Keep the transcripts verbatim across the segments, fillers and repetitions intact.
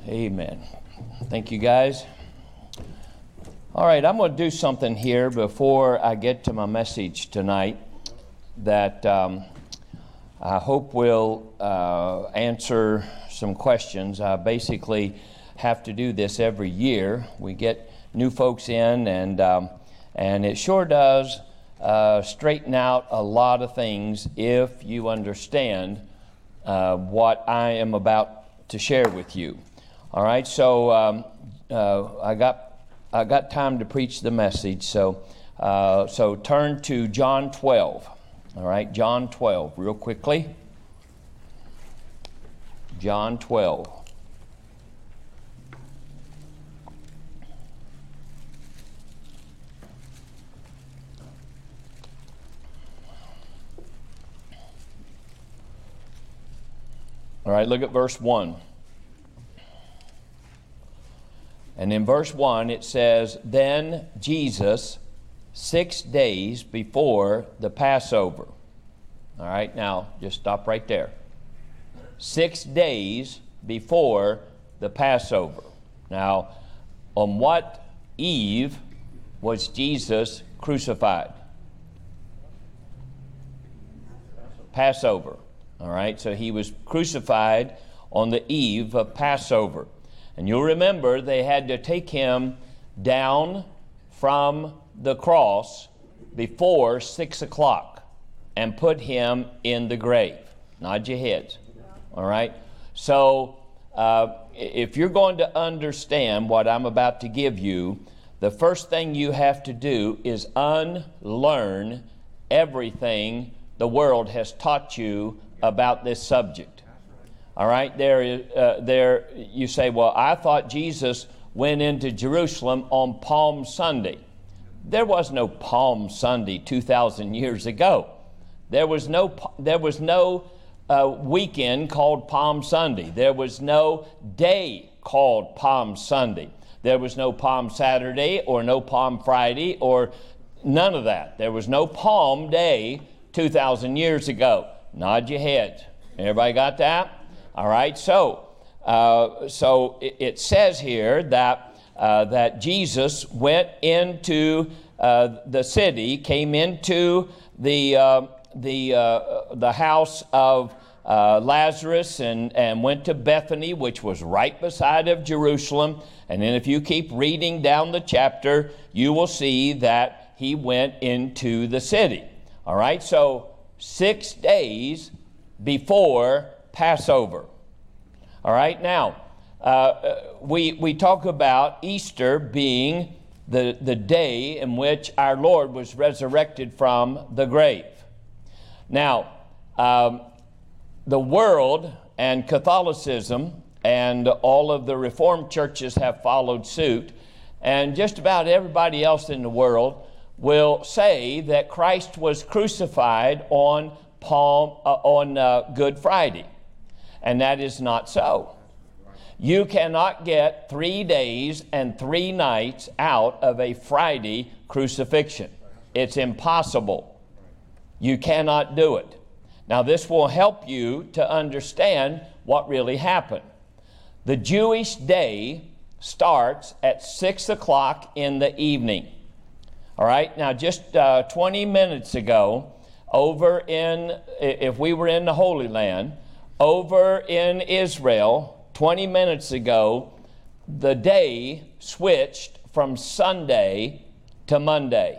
Amen. Thank you, guys. All right, I'm going to do something here before I get to my message tonight that um, I hope will uh, answer some questions. I basically have to do this every year. We get new folks in, and um, and it sure does uh, straighten out a lot of things if you understand uh, what I am about to share with you. All right, so um, uh, I got I got time to preach the message. So uh, so turn to John twelve. All right, John twelve, real quickly. John twelve. All right, look at verse one. And in verse one it says, "Then Jesus, six days before the Passover." All right, now just stop right there. Six days before the Passover. Now, on what eve was Jesus crucified? Passover. All right, so he was crucified on the eve of Passover. And you'll remember they had to take him down from the cross before six o'clock and put him in the grave. Nod your heads. All right? So uh, if you're going to understand what I'm about to give you, the first thing you have to do is unlearn everything the world has taught you about this subject. All right, there, is, uh, there. You say, well, I thought Jesus went into Jerusalem on Palm Sunday. There was no Palm Sunday two thousand years ago. There was no, there was no uh, weekend called Palm Sunday. There was no day called Palm Sunday. There was no Palm Saturday or no Palm Friday or none of that. There was no Palm Day two thousand years ago. Nod your head. Everybody got that? All right, so uh, so it, it says here that uh, that Jesus went into uh, the city, came into the uh, the uh, the house of uh, Lazarus, and and went to Bethany, which was right beside of Jerusalem. And then, if you keep reading down the chapter, you will see that he went into the city. All right, so six days before Passover. All right, now, uh, we we talk about Easter being the, the day in which our Lord was resurrected from the grave. Now, um, the world and Catholicism and all of the Reformed churches have followed suit, and just about everybody else in the world will say that Christ was crucified on Palm uh, on uh, Good Friday. And that is not so. You cannot get three days and three nights out of a Friday crucifixion. It's impossible. You cannot do it. Now, this will help you to understand what really happened. The Jewish day starts at six o'clock in the evening. All right, now just uh, twenty minutes ago, over in, if we were in the Holy Land, over in Israel, twenty minutes ago, the day switched from Sunday to Monday.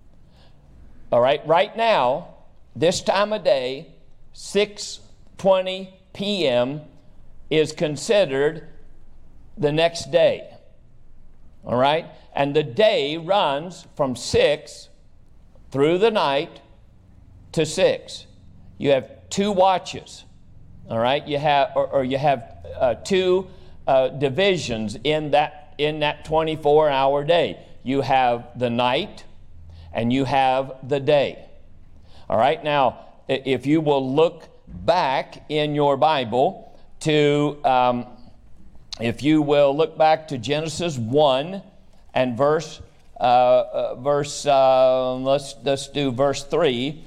All right, right now, this time of day, six twenty p.m. is considered the next day. All right, and the day runs from six through the night to six. You have two watches. All right, you have, or, or you have uh, two uh, divisions in that in that twenty-four hour day. You have the night, and you have the day. All right. Now, if you will look back in your Bible to, um, if you will look back to Genesis one and verse uh, uh, verse uh, let's let's do verse three.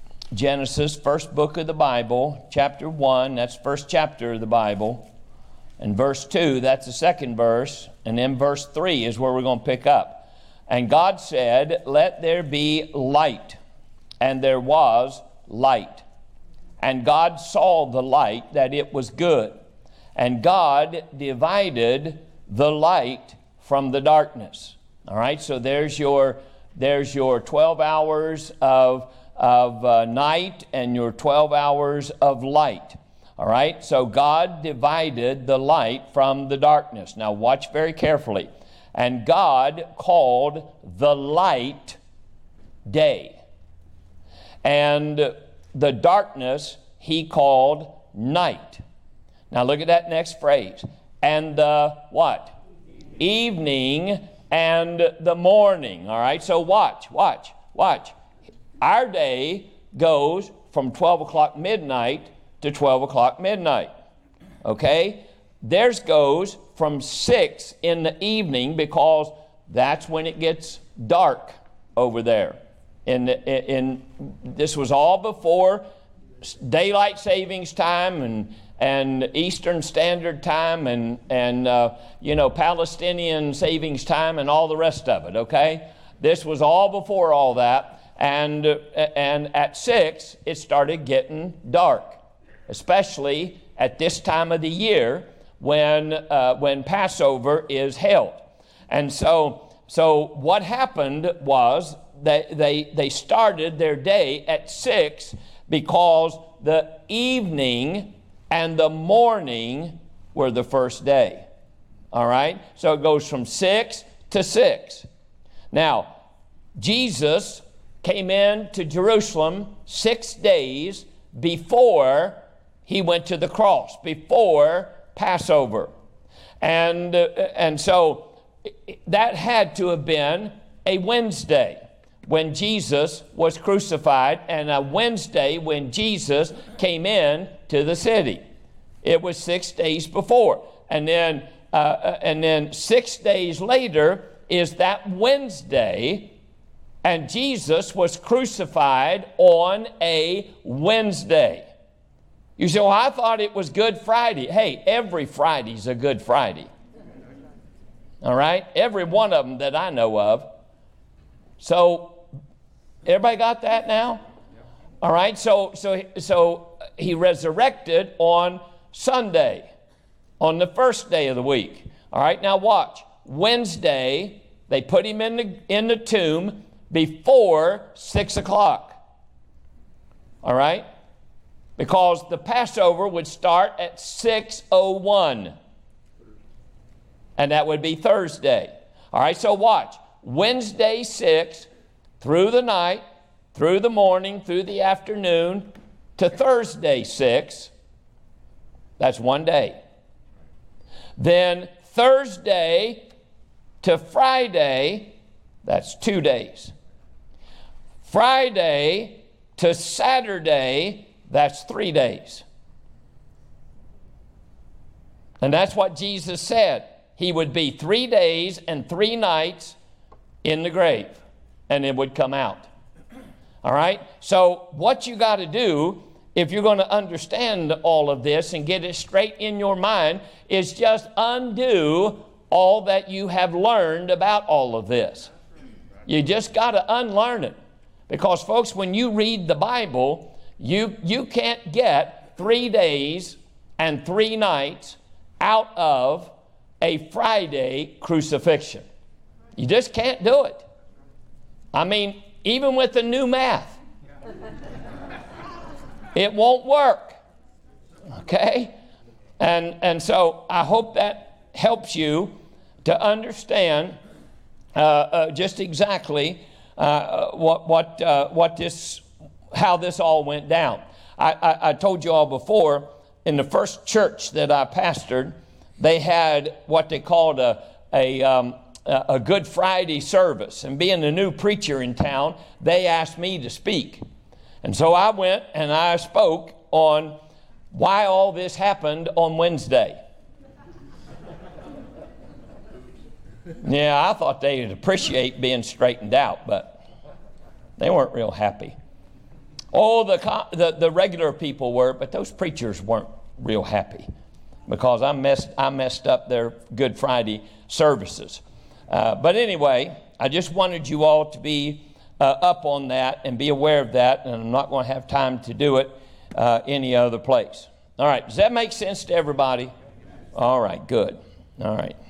Genesis, first book of the Bible, chapter one, that's first chapter of the Bible. And verse two, that's the second verse. And then verse three is where we're going to pick up. And God said, let there be light. And there was light. And God saw the light, that it was good. And God divided the light from the darkness. All right, so there's your there's your twelve hours of, of uh, night and your twelve hours of light. All right, so God divided the light from the darkness. Now watch very carefully. And God called the light day. And the darkness he called night. Now look at that next phrase. And the what? Evening and the morning. All right, so watch, watch, watch. Our day goes from twelve o'clock midnight to twelve o'clock midnight. Okay? Theirs goes from six in the evening because that's when it gets dark over there. In, in, in this was all before daylight savings time and and Eastern Standard Time and and uh, you know Palestinian savings time and all the rest of it. Okay, this was all before all that, and uh, and at six it started getting dark, especially at this time of the year when uh, when Passover is held. And so so what happened was that they they started their day at six because the evening and the morning were the first day. All right? So it goes from six to six. Now, Jesus came in to Jerusalem six days before he went to the cross, before Passover. And, uh, and so that had to have been a Wednesday when Jesus was crucified, and a Wednesday when Jesus came in to the city. It was six days before. And then, uh, and then six days later is that Wednesday, and Jesus was crucified on a Wednesday. You say, well, I thought it was Good Friday. Hey, every Friday's a Good Friday. All right? Every one of them that I know of. So, everybody got that now? All right, so so so he resurrected on Sunday, on the first day of the week. All right, now watch. Wednesday, they put him in the in the tomb before six o'clock. All right, because the Passover would start at six oh one, and that would be Thursday. All right, so watch. Wednesday six through the night, through the morning, through the afternoon, to Thursday six. That's one day. Then Thursday to Friday, that's two days. Friday to Saturday, that's three days. And that's what Jesus said. He would be three days and three nights in the grave, and it would come out. All right? So what you got to do, if you're going to understand all of this and get it straight in your mind, is just undo all that you have learned about all of this. You just got to unlearn it. Because, folks, when you read the Bible, you, you can't get three days and three nights out of a Friday crucifixion. You just can't do it. I mean, even with the new math, it won't work. Okay? And and so I hope that helps you to understand uh, uh, just exactly uh, what what uh, what this how this all went down. I, I, I told you all before, in the first church that I pastored, they had what they called a a um, a Good Friday service. And being a new preacher in town, they asked me to speak. And so I went and I spoke on why all this happened on Wednesday. Yeah, I thought they would appreciate being straightened out, but they weren't real happy. Oh, the, the, the regular people were, but those preachers weren't real happy. because I messed, I messed up their Good Friday services. Uh, but anyway, I just wanted you all to be uh, up on that and be aware of that, and I'm not going to have time to do it uh, any other place. All right, does that make sense to everybody? All right, good. All right.